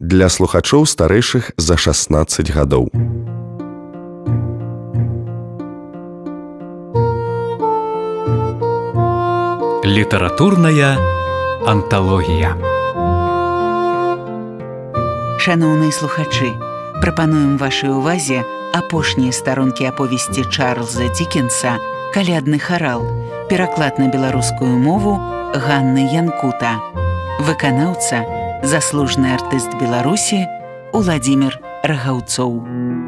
для слухачоў старэйшых за 16 гадоў. Літаратурная анталогія. Шаноўныя слухачы, прапануем вашай увазе апошнія старонкі аповесці Чарльза Дікенса «Калядны харал», пераклад на беларускую мову Ганны Янкута. Выканаўца – заслужаны артыст Беларусі Уладзімір Рагаўцоў.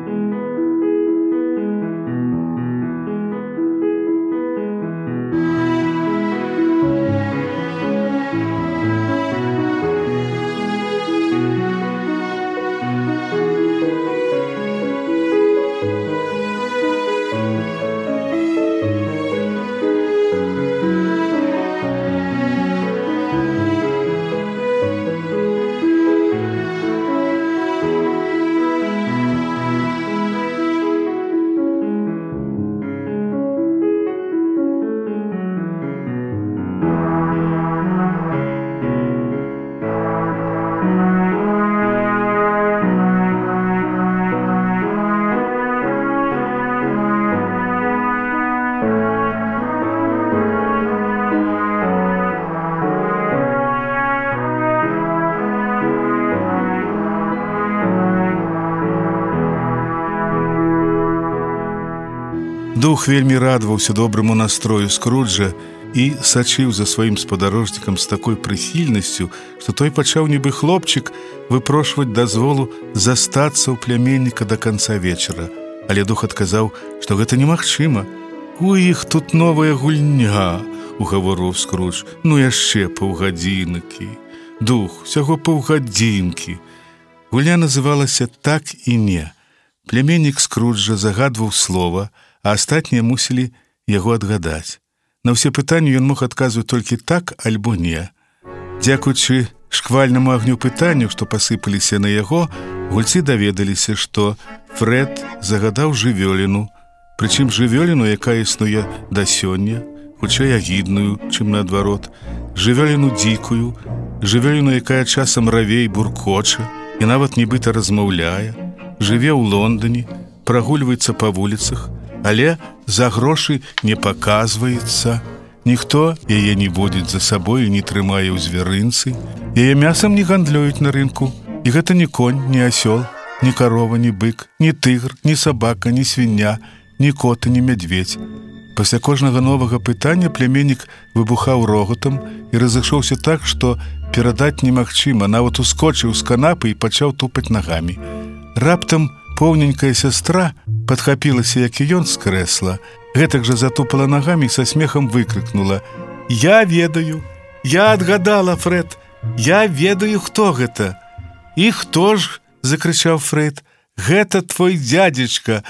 Дух вельмі радаваўся добраму настрою Скруджа і сачыў за сваім спадарожнікам з такой прыхільнасцю, што той пачаў нібы хлопчык выпрошваць дазволу застацца ў пляменніка да канца вечара. Але дух адказаў, што гэта немагчыма. «У іх тут новая гульня», – угаворыў Скрудж. «Ну яшчэ паўгадзінкі». «Дух, усяго паўгадзінкі». Гульня называлася «Так і не». Пляменнік Скруджа загадваў слова, а астатнія мусілі яго адгадаць. На ўсе пытанні ён мог адказваць толькі так альбо не. Дзякуючы шквальнаму агню пытанняў, што пасыпаліся на яго, гульцы даведаліся, што Фред загадаў жывёліну, прычым жывёліну, якая існуе да сёння, хутчэй агідную, чым наадварот, жывёліну дзікую, жывёліну, якая часам раве і буркоча, і нават нібыта размаўляе, жыве ў Лондоне, прагульваецца па вуліцах, але за грошы не паказваецца, ніхто яе не водзіць за сабой і не трымае ў звярынцы, яе мясам не гандлююць на рынку, і гэта ні конь, ні асёл, ні карова, ні бык, ні тыгр, ні сабака, ні свіння, ні кот і ні мядзведзь. Пасля кожнага новага пытання пляменнік выбухаў рогатам і разышоўся так, што перадаць немагчыма, нават ускочыў з канапы і пачаў тупаць нагамі. Раптам поўненькая сястра падхапілася, як і ён з крэсла, гэтак жа затупала нагамі і са смехам выкрыкнула: «Я ведаю! Я адгадала, Фред! Я ведаю, хто гэта!» «І хто ж?» – закрычаў Фред. «Гэта твой дзядзечка,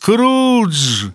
Скрудж!»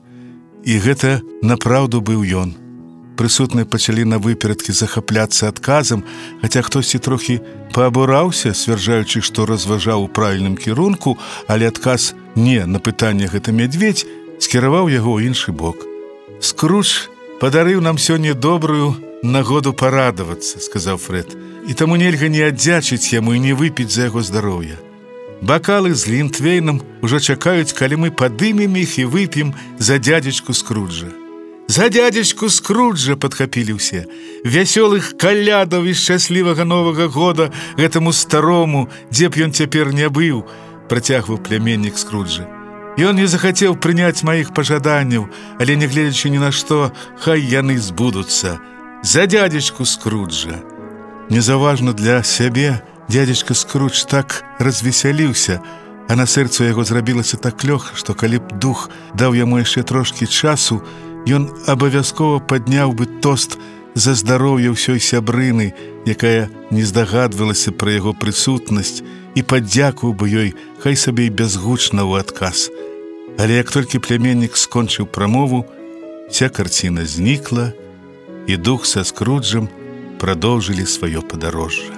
І гэта напраўду быў ён. Прысутныя пачалі на выперадкі захапляцца адказам, хаця хтосьці трохі паабураўся, сцвярджаючы, што разважаў у правільным кірунку, але адказ «не» на пытанне «гэта мядзведзь» скіраваў яго ў іншы бок. «Скрудж падарыў нам сёння добрую нагоду парадавацца», – сказаў Фред, «і таму нельга не аддзячыць яму і не выпіць за яго здароўя. Бакалы з глінтвейнам ужо чакаюць, калі мы падымем іх і вып'ем за дзядзечку Скруджа». «За дзядзечку Скруджа!» – падхапілі ўсе. «Вясёлых калядаў і шчаслівага Новага года гэтаму старому, дзе б ён цяпер не быў!» – працягваў пляменнік Скруджа. «Ён не захацеў прыняць маіх пажаданняў, але, нягледзячы ні на што, хай яны збудуцца. За дзядзечку Скруджа!» Незаўважна для сябе дзядзечка Скрудж так развесяліўся, а на сэрцу яго зрабілася так лёгка, што калі б дух даў яму яшчэ трошкі часу, ён абавязкова падняў бы тост за здароўе ўсёй сябрыны, якая не здагадвалася пра яго прысутнасць, і падзякуваў бы ёй, хай сабе і бязгучна ў адказ. Але як толькі пляменнік скончыў прамову, вся карціна знікла, і дух са Скруджам прадоўжылі сваё падарожжа.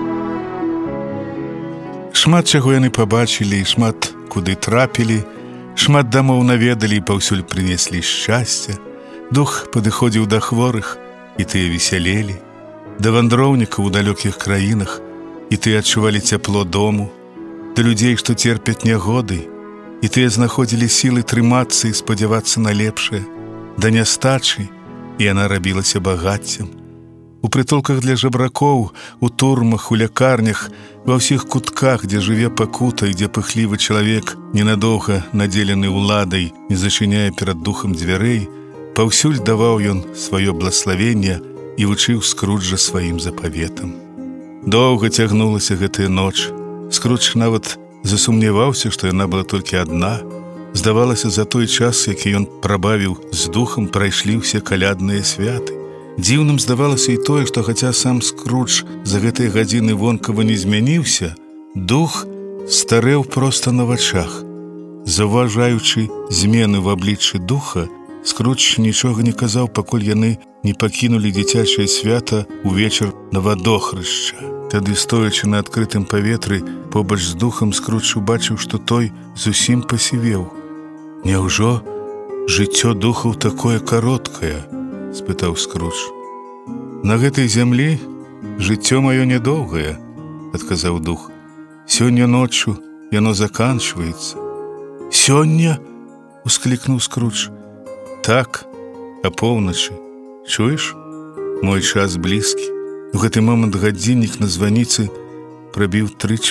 Шмат чаго яны пабачылі і шмат куды трапілі, Шмат дамоў наведалі і паўсюль прынеслі шчасця. Дух падыходзіў да хворых, і тыя весялелі, да вандроўнікаў у далёкіх краінах, і тыя адчувалі цяпло дому, да людзей, што церпяць нягоды, і тыя знаходзілі сілы трымацца і спадзявацца на лепшае, да нястачы, і яна рабілася багаццем. У прытулках для жабракоў, у турмах, у лякарнях, ва ўсіх кутках, дзе жыве пакута і дзе пыхлівы чалавек, ненадоўга надзелены ўладай, не зачыняе перад духам дзвярэй, паўсюль даваў ён сваё блаславенне і вучыў Скруджа сваім запаветам. Доўга цягнулася гэтая ноч. Скрудж нават засумняваўся, што яна была толькі адна. Здавалася, за той час, які ён прабавіў з духам, прайшлі ўсе калядныя святы. Дзіўным здавалася і тое, што хаця сам Скрудж за гэтыя гадзіны вонкава не змяніўся, дух старэў проста на вачах. Заўважаючы змены в абліччы духа, Скрудж нічога не казаў, пакуль яны не пакінулі дзіцячае свята ўвечар на вадохрышча. Тады, стоячы на адкрытым паветры, побач з духам, Скрудж убачыў, што той зусім пасівеў. «Няўжо жыццё духаў такое кароткае?» – спытаў Скрудж. «На гэтай зямлі жыццё маё нядоўгае», – адказаў дух. «Сёння ноччу яно заканчваецца». «Сёння?» – усклікнуў Скрудж. «Так, апоўначы. Чуеш? Мой час блізкі». У гэты момант гадзіннік на званіцы прабіў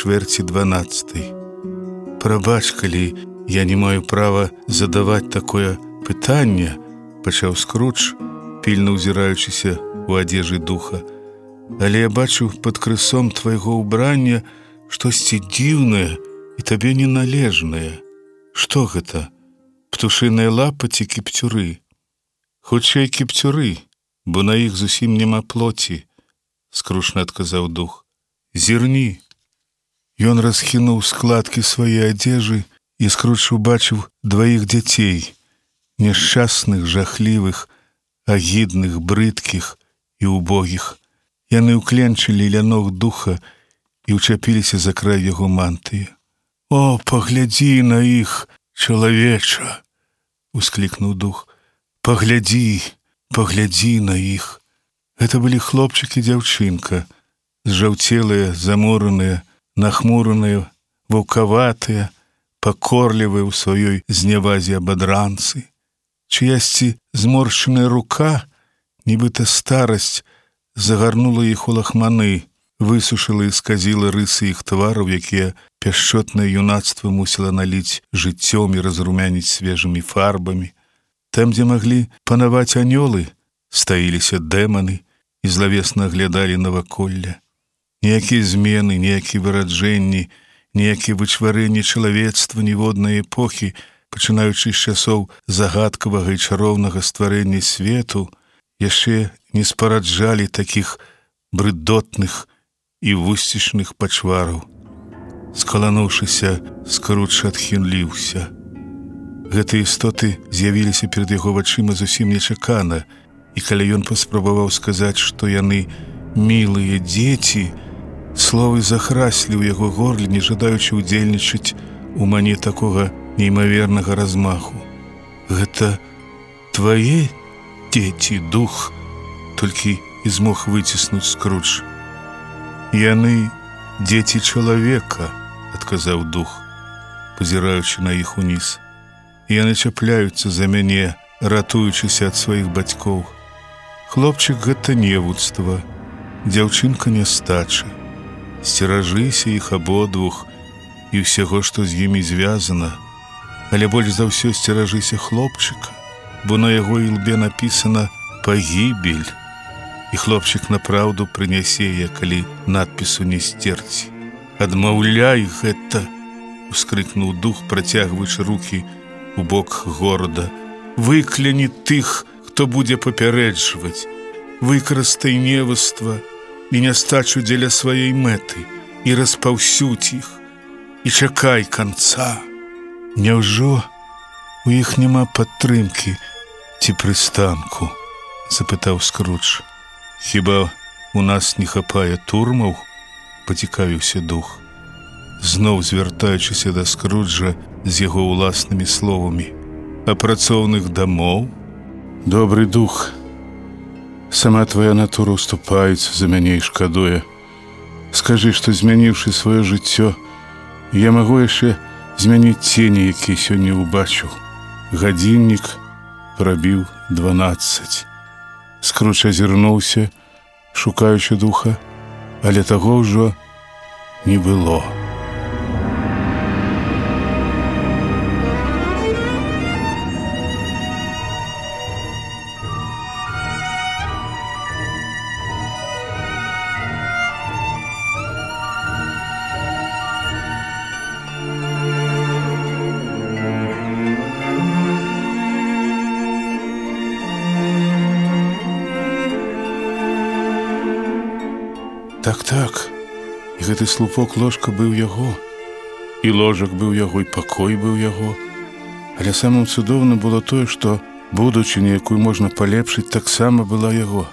3:12. «Прабач, калі я не маю права задаваць такое пытанне», – пачаў Скрудж, пільна ўзіраючыся у адзежы духа. «Але я бачу пад крысом твайго ўбрання штосьці дзіўнае і табе неналежнае. Што гэта? Птушыныя лапы ці кіпцюры?» «Хутчэй кіпцюры, бо на іх зусім няма плоці», – скрушна адказаў дух. «Зірні». Ён расхінуў складкі свае адзежы, і Скрудж убачыў дваіх дзяцей, няшчасных, жахлівых, агідных, брыдкіх і убогіх. Яны ўкленчылі ля ног духа і ўчапіліся за край яго мантыі. «О, паглядзі на іх, чалавеча!» – усклікнуў дух. «Паглядзі, паглядзі на іх!» Гэта былі хлопчык і дзяўчынка, зжаўцелыя, замораныя, нахмураныя, ваўкаватыя, пакорлівыя ў сваёй знявазе абадранцы. Чыясьці зморшчаная рука, нібыта старасць, загарнула іх у лахманы, высушыла і сказіла рысы іх твараў, якія пяшчотнае юнацтва мусіла наліць жыццём і разрумяніць свежымі фарбамі. Там, дзе маглі панаваць анёлы, стаіліся дэманы і злавесна аглядалі наваколля. Ніякія змены, ніякія выраджэнні, ніякія вычварэнні чалавецтва ніводнай эпохі, пачынаючы з часоў загадкавага і чароўнага стварэння свету, яшчэ не спараджалі такіх брыдотных і вусцічных пачвараў. Скалануўшыся, Скрудж адхіліўся. Гэтыя істоты з'явіліся перад яго вачыма зусім нечакана, і калі ён паспрабаваў сказаць, што яны мілыя дзеці, словы захраслі ў яго горле, не жадаючы ўдзельнічаць у мане такога неймавернага размаху. «Гэта твае дзеці, дух?» – толькі і змог выціснуць Скрудж. «Яны дзеці чалавека», – адказаў дух, пазіраючы на іх уніз. «Яны чапляюцца за мяне, ратуючыся ад сваіх бацькоў. Хлопчык – гэта невуцтва, дзяўчынка – нястача. Сцеражыся іх абодвух і ўсяго, што з імі звязана. Але больш за ўсё сцеражыся хлопчыка, бо на яго ілбе напісана «пагібель». І хлопчык напраўду прынясе яе, калі надпісу не сцерці. «Адмаўляй гэта!» – ускрыкнуў дух, працягваючы рукі у бок горада. «Выкляні тых, хто будзе папярэджваць. Выкарыстай неваства і нястачу дзеля сваёй мэты і распаўсюдзь іх. І чакай канца». «Няўжо у іх няма падтрымкі ці прыстанку?» – запытаў Скрудж. «Хіба у нас не хапае турмаў?» – пацікавіўся дух. Зноў звяртаючыся да Скруджа, з яго ўласнымі словамі. А працоўных дамоў? Добры дух, сама твая натура уступаецца за мяне і шкадуе. Скажы, што змяніўшы сваё жыццё, я магу яшчэ змяніць цені, якія сёння ўбачыў. Гадзіннік прабіў 12. Скруч азірнуўся, шукаючы духа, але таго ўжо не было. Так, і гэты слупок ложка быў яго, і ложак быў яго, і пакой быў яго. Але самым цудоўным было тое, што будучыню, якую можна палепшыць, таксама была яго.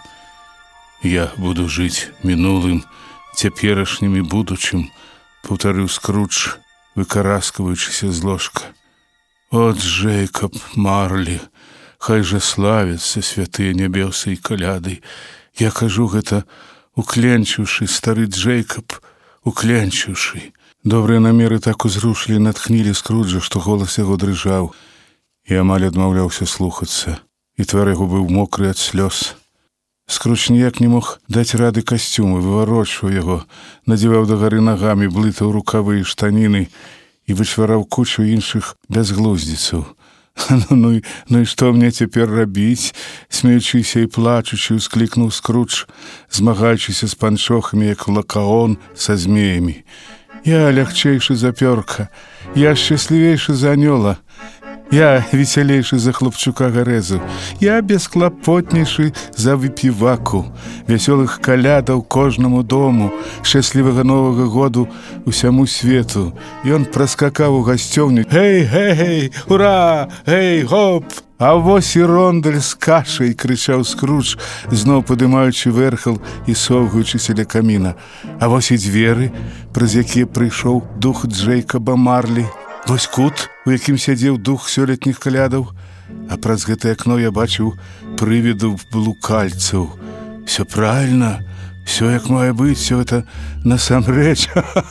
Я буду жыць мінулым, цяперашнім і будучым, паўтарыў Скрудж, выкараскаваючыся з ложка. От Джейкаб Марлі, хай жа славяцца святыя нябёсы і каляды. Я кажу гэта, укленчыўшы, стары Джейкаб, укленчыўшы. Добрыя намеры так узрушылі, натхнілі Скруджа, што голас яго дрыжаў, і амаль адмаўляўся слухацца, і твар яго быў мокры ад слёз. Скрудж ніяк не мог даць рады касцюму, выварочваў яго, надзеваў дагары нагамі, блытаў рукавы і штаніны і вычвараў кучу іншых бязглуздзіцаў. Ну і што мне цяпер рабіць? Смеючыся і плачучы, усклікнуў Скрудж, змагаючыся з панчохамі, як лакаон са змеямі. Я лягчэйшы за пёрка, я шчаслівейшы за анёла, я весялейшы за хлопчука Гарэзу, я бесклапотнейшы за выпіваку, вясёлых калядаў кожнаму дому, шчаслівага новага году усяму свету. Ён праскакаў у гасцёўню. Гэй, гэй, ура, гэй, гоп! А вось і рондаль з кашай, крычаў Скрудж, зноў падымаючы вэрхал і совгаючыся ля каміна. А вось і дзверы, праз якія прыйшоў дух Джейкаба Марлі. Вось кут, у якім сядзеў дух сёлетніх калядаў, а праз гэтае акно я бачыў прывіду блукальцаў. Всё правильно, всё як мае быць, всё это насамрэч.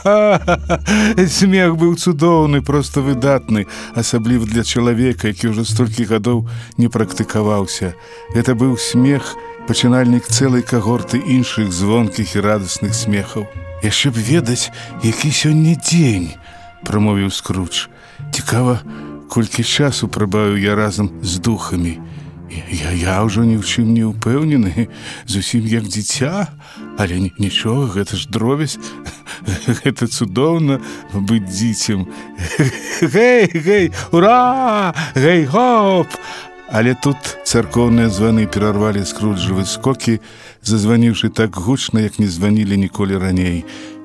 Смех быў цудоўны, проста выдатны, асабліва для чалавека, які ўжо столькі гадоў не практыкаваўся. Гэта быў смех, пачынальнік цэлай кагорты іншых звонкіх і радасных смехаў. Яшчэ б ведаць, які сёння дзень, прамовіў Скрудж. Цікава, колькі часу прабавіў я разам з духамі. Я ўжо ні ў чым не ўпэўнены, зусім як дзіця, але нічога, гэта ж дробязь, гэта цудоўна быць дзіцем. Гэй, гэй, ура, гэй, гоп! Але тут царкоўныя званы перарвалі Скруджавы скокі, зазваніўшы так гучна, як не званілі ніколі раней.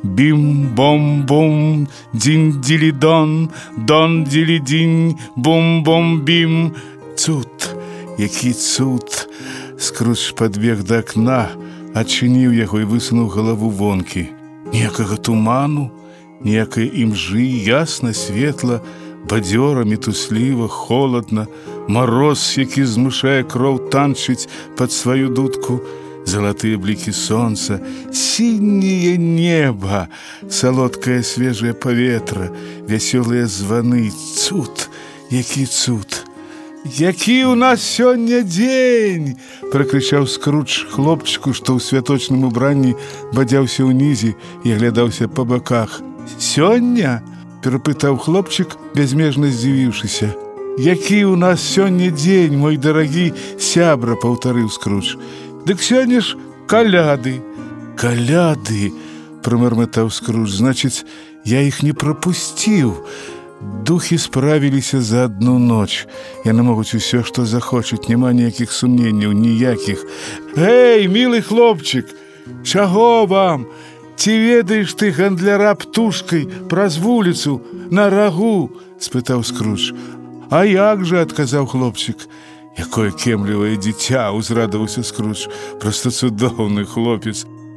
Бім-бом-бум, дзінь-дзілі-дон, дон-дзілі-дзінь, бум-бом-бім. Цуд, які цуд! Скрудж падбег да акна, адчыніў яго і высунуў галаву вонкі. Ніякага туману, ніякай імжы, ясна, светла, бадзёра, мітусліва, холадна, мароз, які змушае кроў танчыць пад сваю дудку, залатыя блікі сонца, сіняе неба, салодкае свежае паветра, вясёлыя званы. Цуд, які цуд! Які ў нас сёння дзень! Пракрычаў Скрудж хлопчыку, што ў святочным убранні бадзяўся ўнізе і аглядаўся па баках. Сёння? Перапытаў хлопчык, бязмежна здзівіўшыся. Які ў нас сёння дзень, мой дарагі сябра, паўтарыў Скрудж. Дык сёння ж каляды. Каляды, прамармытаў Скрудж, значыць, я іх не прапусціў. Духі справіліся за адну ноч. Яны могуць усё, што захочуць, няма ніякіх сумненняў, ніякіх. Гэй, мілы хлопчык, чаго вам? Ці ведаеш ты гандляра птушкай праз вуліцу на рагу? Спытаў Скрудж. А як жа, адказаў хлопчык. Якое кемлівае дзіця, узрадаваўся Скрудж. Проста цудоўны хлопец.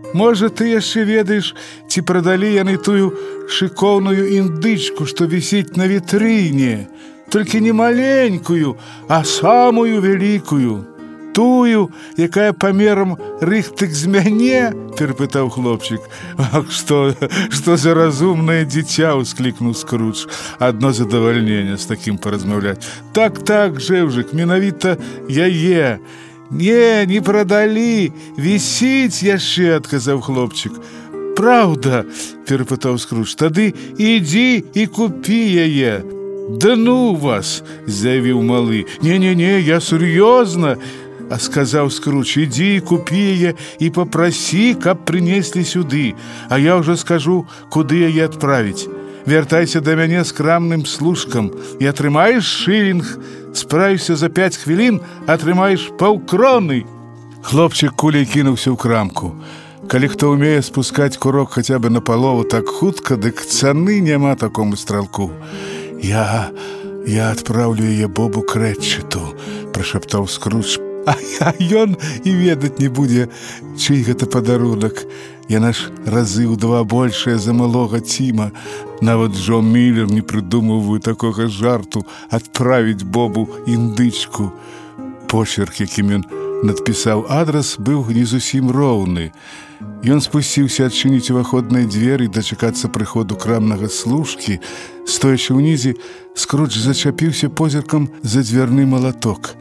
Можа, ты яшчэ ведаеш, ці прадалі яны тую шыкоўную індычку, што вісіць на вітрыне, толькі не маленькую, а самую вялікую. Тую, якая памерам рыхтык з мяне, перапытаў хлопчык. Ах, што за разумнае дзіця, усклікнуў Скрудж. Адно задавальненне з такім паразмаўляць. Так, жэўжык, менавіта яе. Не прадалі, вісіць яшчэ, адказаў хлопчык. Праўда, перапытаў Скрудж, тады ідзі і купі яе. Да ну вас, заявіў малы. Не, я сур'ёзна. А сказаў Скрудж, ідзі, купі яе і папрасі, каб прынеслі сюды, а я ўжо скажу, куды яе адправіць. Вяртайся да мяне з крамным служкам і атрымаеш шылінг. Справішся за 5 хвілін, атрымаеш паўкроны. Хлопчык куляй кінуўся ў крамку. Калі хто ўмее спускаць курок хаця бы на палову так хутка, дык цаны няма такому стралку. Я адпраўлю яе Бобу Крэтчету, прашаптаў Скрудж. А ён і ведаць не будзе, чый гэта падарунак. Яна ж разы ў 2 большая за малога Тіма. Нават Джо Міллер не прыдумваў такога жарту адправіць Бобу індычку. Почерк, якім ён надпісаў адрас, быў не зусім роўны. Ён спусціўся адчыніць уваходныя дзверы і дачакацца прыходу крамнага служкі. Стоячы ўнізе, Скрудж зачапіўся позіркам за дзвярны малаток.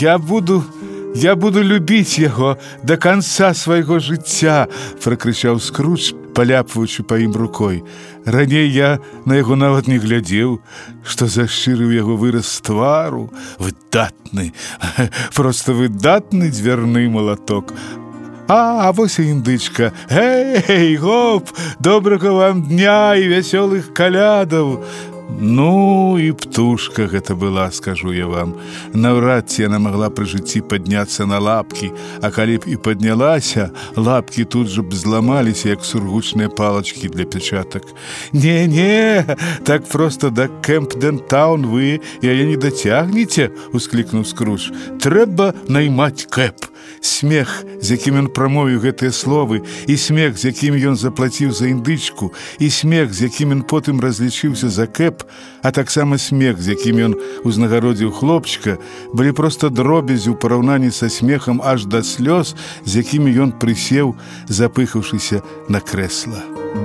Я буду любіць яго да канца свайго жыцця, пракрычаў Скрудж, паляпваючы па ім рукой. Раней я на яго нават не глядзеў, што за шчыры ў яго выраз твару. Выдатны, проста выдатны дзвярны малаток. А вось і індычка. Гэй, гоп, добрага вам дня і вясёлых калядаў. Ну і птушка гэта была, скажу я вам. Наўрад ці яна магла пры жыцці падняцца на лапкі, а калі б і паднялася, лапкі тут жа б зламаліся, як сургучныя палачкі для пячатак. Не, так проста да Кэмпдэн-таун вы яе не дацягнеце, усклікнуў Скрудж. Трэба наймаць кэп. Смех, з якім ён прамовіў гэтыя словы, і смех, з якім ён заплаціў за індычку, і смех, з якім ён потым разлічыўся за кэп, а таксама смех, з якім ён узнагародзіў хлопчыка, былі проста дробязі ў параўнанні са смехам аж да слёз, з якімі ён прысеў, запыхаўшыся на крэсла.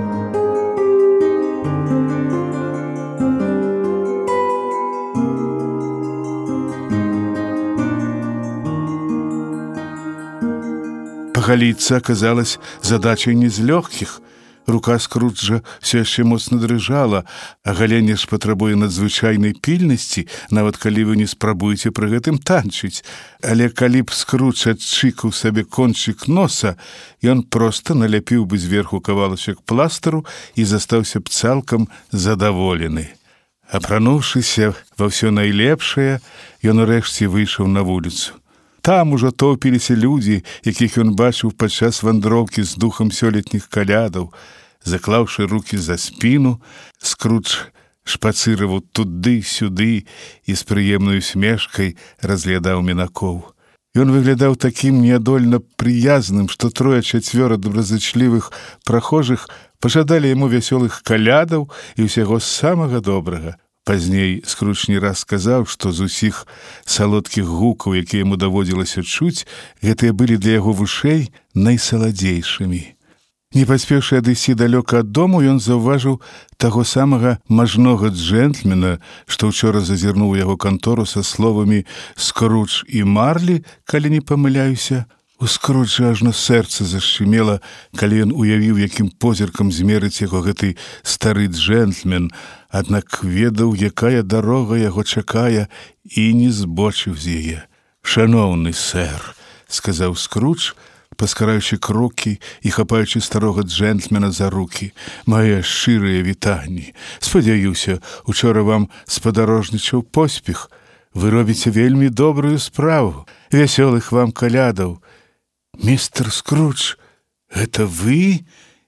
Пагаліцца аказалась задачай не з лёгкіх. Рука Скруджа все яшчэ моцна дрыжала, а галенне ж патрабуе надзвычайнай пільнасці, нават калі вы не спрабуеце пры гэтым танчыць. Але калі б Скрудж адчыкаў сабе кончык носа, ён проста наляпіў бы зверху кавалачак пластыру і застаўся б цалкам задаволены. Апрануўшыся ва ўсё найлепшае, ён урэшце выйшаў на вуліцу. Там ужо топіліся людзі, якіх ён бачыў падчас вандроўкі з духам сёлетніх калядаў. Заклаўшы рукі за спіну, Скрудж шпацыраваў туды-сюды і з прыемнай усмешкай разглядаў мінакоў. Ён выглядаў такім неадольна прыязным, што 3-4 добразычлівых прахожых пажадалі яму вясёлых калядаў і ўсяго самага добрага. Пазней Скрудж не раз сказаў, што з усіх салодкіх гукаў, якія яму даводзілася чуць, гэтыя былі для яго вушэй найсаладзейшымі. Не паспеўшы адысці далёка ад дому, ён заўважыў таго самага мажнога джентльмена, што ўчора зазірнуў яго кантору са словамі «Скрудж і Марлі», калі не памыляюся. У Скруджа ажно сэрца зашчымела, калі ён уявіў, якім позіркам змерыць яго гэты стары джентльмен, аднак ведаў, якая дарога яго чакае, і не збочыў з яе. «Шаноўны сэр», — сказаў Скрудж, паскараючы крокі і хапаючы старога джентльмена за рукі. «Мае шчырыя вітанні. Спадзяюся, учора вам спадарожнічаў поспех. Вы робіце вельмі добрую справу. Вясёлых вам калядаў». «Містер Скрудж, гэта вы?»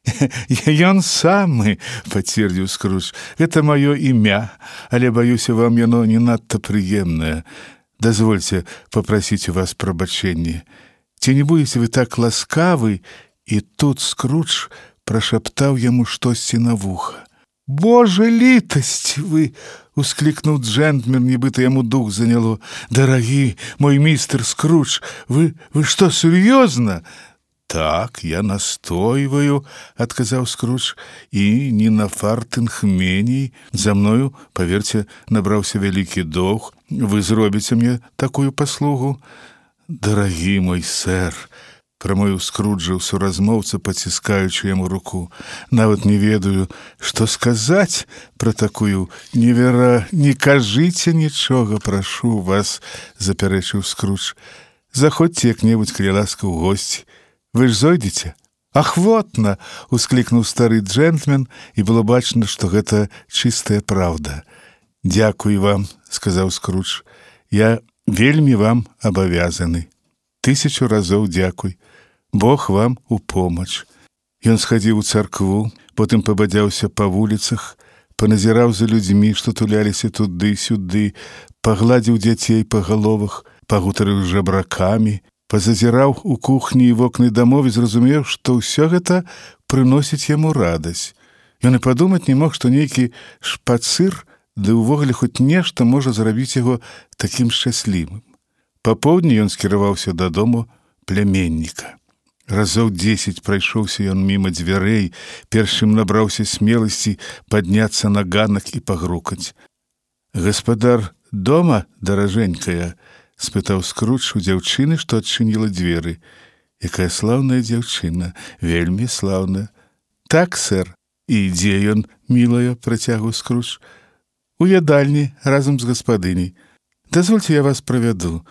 «Ён самы», — пацвердзіў Скрудж. «Гэта маё імя, але, баюся, вам яно не надта прыемнае. Дазвольце папрасіць у вас прабачэнне. Ці не будзеце вы так ласкавы І тут Скрудж прашаптаў яму штосьці на вуха. «Боже, літасцівы!» — усклікнуў джентльмен, нібыта яму дух заняло. «Дарагі мой містер Скрудж, вы што, сур'ёзна?» «Так, я настойваю», — адказаў Скрудж, «і не на фартынг меней. За мною, паверце, набраўся вялікі доўг. Вы зробіце мне такую паслугу?» «Дарагі мой сэр», — прамовіў Скруджа ў суразмоўца, паціскаючы яму руку, «нават не ведаю, што сказаць пра такую Не кажыце нічога, прашу вас», — запярэчыў Скрудж. «Заходзьце як-небудзь, калі ласка, у госці. Вы ж зойдзеце?» «Ахвотна!» — усклікнуў стары джентльмен, і было бачна, што гэта чыстая праўда. «Дзякуй вам», — сказаў Скрудж. «Я вельмі вам абавязаны. 1000 разоў дзякуй. Бог вам у помач». Ён схадзіў у царкву, потым пабадзяўся па вуліцах, паназіраў за людзьмі, што туляліся туды-сюды, пагладзіў дзяцей па галовах, пагутарыў з жабракамі, пазазіраў у кухні і вокны дамоў і зразумеў, што ўсё гэта прыносіць яму радасць. Ён і падумаць не мог, што нейкі шпацыр, ды ўвогуле хоць нешта можа зрабіць яго такім шчаслівым. Папоўдні ён скіраваўся дадому пляменніка. Разоў 10 прайшоўся ён міма дзвярэй, перш чым набраўся смеласці падняцца на ганак і пагрукаць. «Гаспадар дома, даражэнькая?» — спытаў Скрудж у дзяўчыны, што адчыніла дзверы. «Якая слаўная дзяўчына, вельмі слаўная». «Так, сэр. І дзе ён, мілая?» — працягваў Скрудж. «У ядальні, разам з гаспадыняй. Дазвольце, я вас правяду».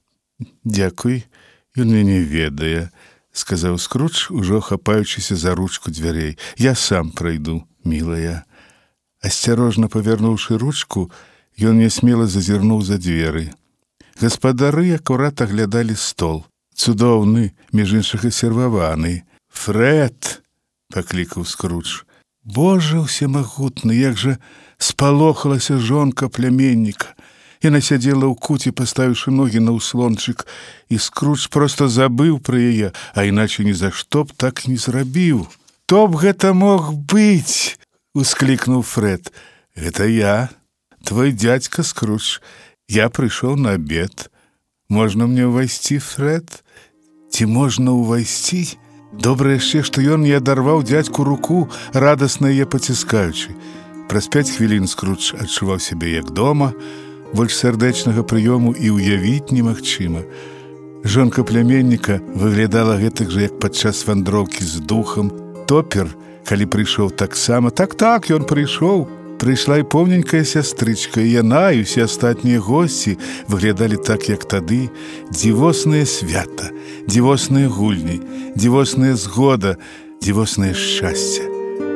«Дзякуй, ён мяне ведае», — сказаў Скрудж, ужо хапаючыся за ручку дзвярэй. «Я сам прайду, мілая». Асцярожна павярнуўшы ручку, ён нясмела зазірнуў за дзверы. Гаспадары акурат аглядалі стол. Цудоўны, між іншых і серваваны. «Фред!» — паклікаў Скрудж. «Боже ўсемагутны, як жа спалохалася жонка пляменніка!» Яна сядзела ў куце, паставіўшы ногі на ўслончык, і Скрудж проста забыў пра яе, а іначе ні за што б так не зрабіў. «Хто б гэта мог быць?» — усклікнуў Фред. «Гэта я, твой дзядзька Скрудж. Я прыйшоў на абед. Можна мне ўвайсці, Фред?» «Ці можна ўвайсці?» Добра яшчэ, што ён не адарваў дзядзьку руку, радасна яе паціскаючы. Праз 5 хвілін Скрудж адчуваў сябе як дома, больш сардэчнага прыёму і ўявіць немагчыма. Жонка пляменніка выглядала гэтак жа, як падчас вандроўкі з духам. Топер, калі прыйшоў таксама, так, ён прыйшоў. Прыйшла і поўненькая сястрычка, і яна, і ўсе астатнія госці выглядалі так, як тады. Дзівоснае свята, дзівосныя гульні, дзівосная згода, дзівоснае шчасце.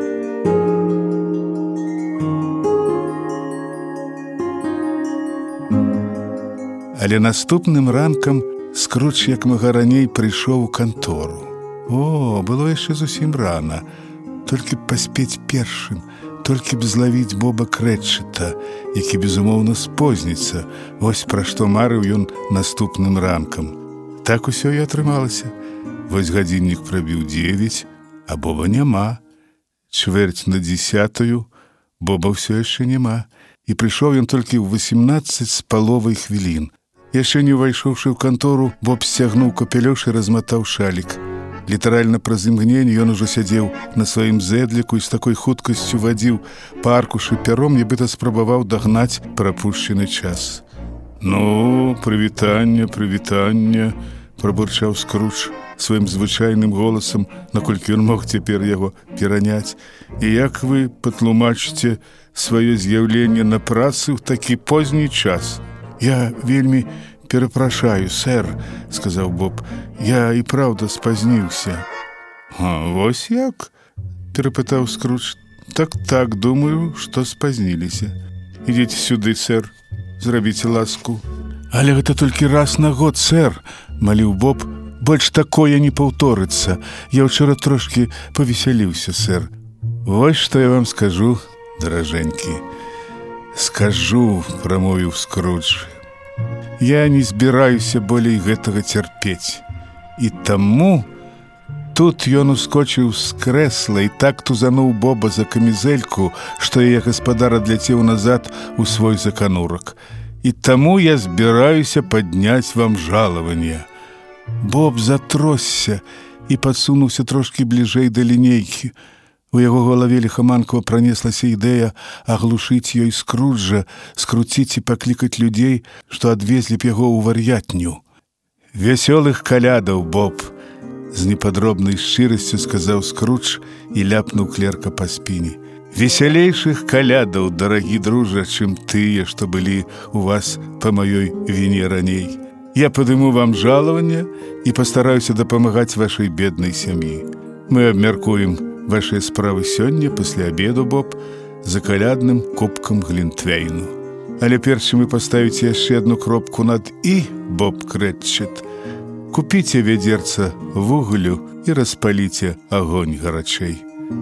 Але наступным ранкам Скрудж, як мага раней, прыйшоў у кантору. О, было яшчэ зусім рана. Толькі б паспець першым, толькі б злавіць Боба Кретчета, які, безумоўна, спозніцца. Вось пра што марыў ён наступным ранкам. Так усё і атрымалася. Вось гадзіннік прабіў 9, а Боба няма. 9:45, Боба ўсё яшчэ няма. І прыйшоў ён толькі ў 18:15 хвілін. Яшчэ не ўвайшоўшы ў кантору, Боб сцягнуў капялёш і разматаў шалік. Літаральна праз імгненне ён ужо сядзеў на сваім зэдліку і з такой хуткасцю вадзіў па аркушы пяром, нібыта спрабаваў дагнаць прапушчаны час. «Ну, прывітанне, прабурчаў Скрудж сваім звычайным голасам, наколькі ён мог цяпер яго пераняць. «І як вы патлумачыце сваё з'яўленне на працы ў такі позні час?» «Я вельмі перапрашаю, сэр», — сказаў Боб. «Я і праўда спазніўся». «Вось як?» — перапытаў Скрудж. «Так, думаю, што спазніліся. Ідзіце сюды, сэр, зрабіце ласку». «Але гэта толькі раз на год, сэр», — маліў Боб. «Больш такое не паўторыцца. Я ўчора трошкі павесяліўся, сэр». «Вось што я вам скажу, даражэнькі». «Скажу», — прамовіў Скрудж. «Я не збіраюся болей гэтага цярпець. І таму тут ён ускочыў з крэсла і так тузануў Боба за камізэльку, што яе гаспадар адляцеў назад у свой заканурак. «І таму я збіраюся падняць вам жалаванне». Боб затросся і падсунуўся трошкі бліжэй да лінейкі. У яго галаве ліхаманкава пранеслася ідэя аглушыць ёй Скруджа, скруціць і паклікаць людзей, што адвезлі б яго ў вар'ятню. «Вясёлых калядаў, Боб!» з непадробнай шчырасцю сказаў Скрудж і ляпнуў клерка па спіне. «Весялейшых калядаў, дарагі дружа, чым тыя, што былі у вас па маёй віне раней. Я падыму вам жалаванне і пастараюся дапамагаць вашай беднай сям'і. Мы абмяркуем вашыя справы сёння пасля абеду, Боб, за калядным кубкам глінтвейну. Але перш чым вы паставіце яшчэ адну кропку над «і», Боб Кретчет, купіце вядзерца вугалю і распаліце агонь гарачэй».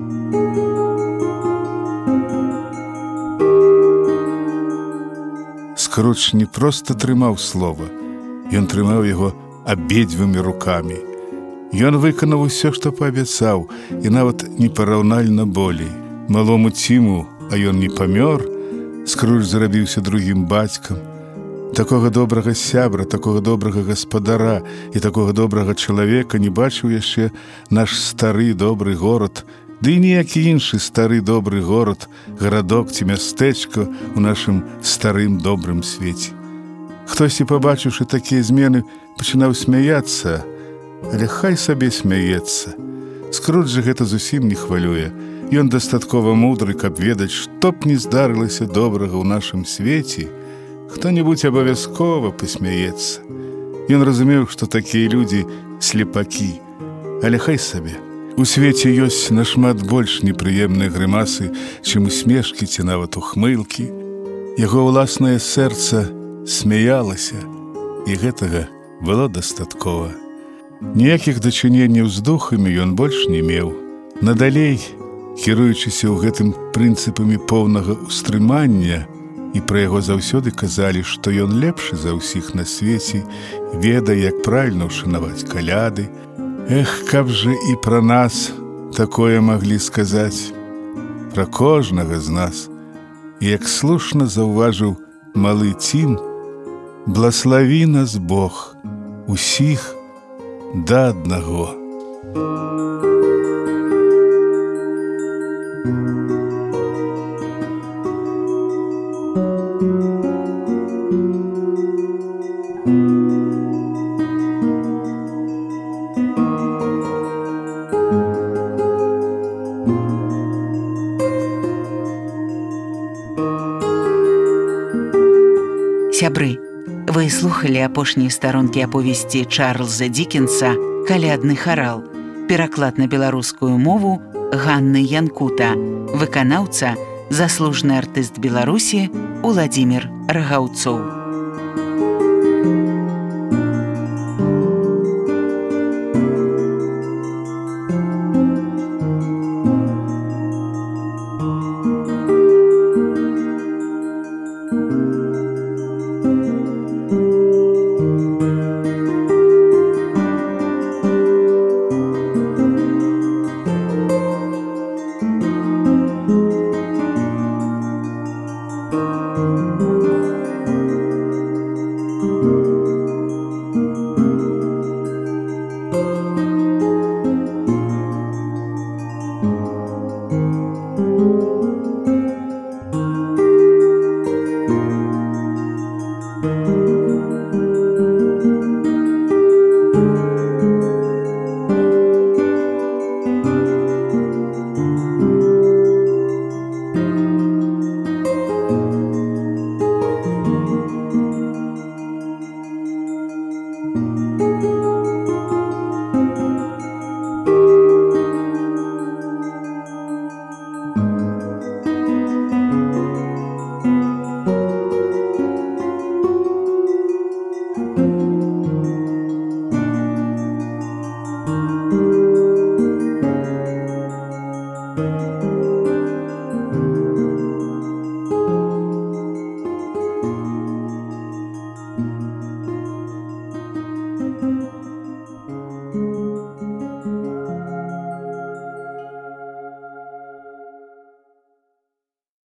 Скрудж не проста трымаў слова, ён трымаў яго абедзвюмі рукамі. Ён выканаў усё, што паабяцаў, і нават непараўнальна болей. Малому Ціму, а ён не памёр, Скрудж зрабіўся другім бацькам. Такога добрага сябра, такога добрага гаспадара і такога добрага чалавека не бачыў яшчэ наш стары добры горад, ды і ніякі іншы стары добры горад, гарадок ці мястэчка ў нашым старым добрым свеце. Хтосьці, пабачыўшы такія змены, пачынаў смяяцца, але хай сабе смяецца. Скруджа гэта зусім не хвалюе. Ён дастаткова мудры, каб ведаць, што б не здарылася добрага ў нашым свеце, хто-небудзь абавязкова пасмяецца. Ён разумеў, што такія людзі слепакі, але хай сабе. У свеце ёсць нашмат больш непрыемныя грымасы, чым усмешкі ці нават ухмылкі. Яго ўласнае сэрца смяялася, і гэтага было дастаткова. Ніякіх дачыненняў з духамі ён больш не меў. Надалей, кіруючыся ў гэтым прынцыпамі поўнага ўстрымання, і пра яго заўсёды казалі, што ён лепшы за ўсіх на свеце, ведае, як правільна ўшанаваць каляды. Эх, каб жа і пра нас такое маглі сказаць, пра кожнага з нас. І як слушна заўважыў малы Цім, блаславі нас Бог усіх да аднаго. Сябры, вы слухалі апошнія старонкі аповесці Чарльза Дікенса «Калядны харал», пераклад на беларускую мову Ганны Янкута, выканаўца, заслужаны артыст Беларусі Уладзімір Рагаўцоў.